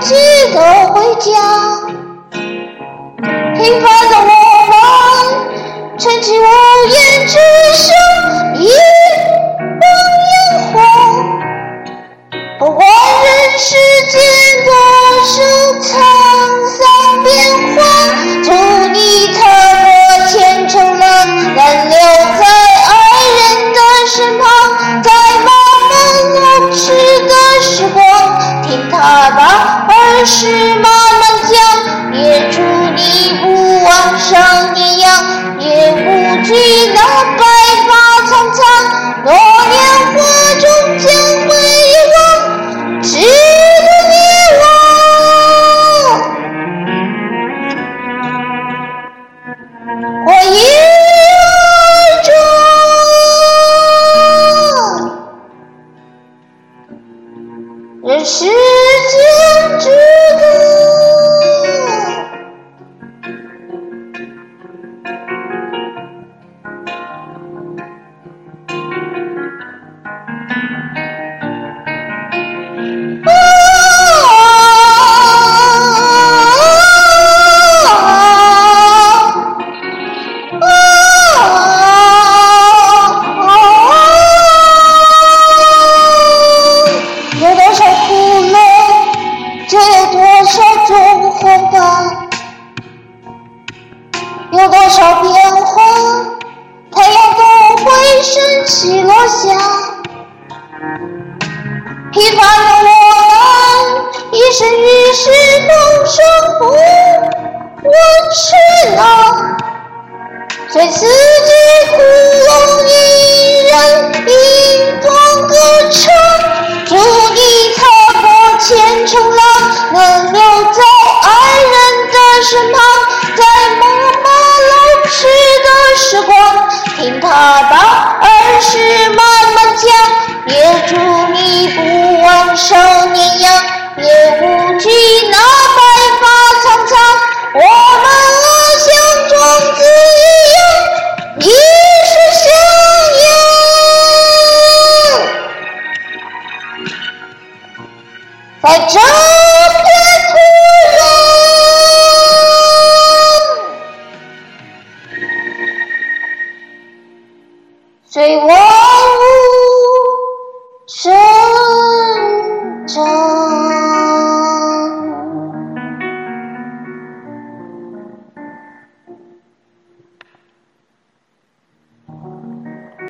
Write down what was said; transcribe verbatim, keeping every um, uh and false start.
记得回家。平凡的我们，撑起屋檐，只剩一帮烟火。不管人世间多少沧桑变化，祝你踏过前程了，能留在爱人的身旁，在茫茫流逝的时光，听它把儿时慢慢讲，也祝你不枉少年样，也无惧那白发苍苍，多年华终将会遗忘，值得你我。我一而终，人世间值得。有多少变化，太阳都会升起落下。平凡的我们，一生一世梦生不问世闹，虽四季枯荣，依然迎风歌唱。祝你踏过前程了，能留在爱人的身旁，在茫茫流逝的时光，听他把儿时慢慢讲，也祝你不枉少年样，也无惧那白发苍苍。我们啊，像种子一样，一世相沿，在这片土壤。随万物生长。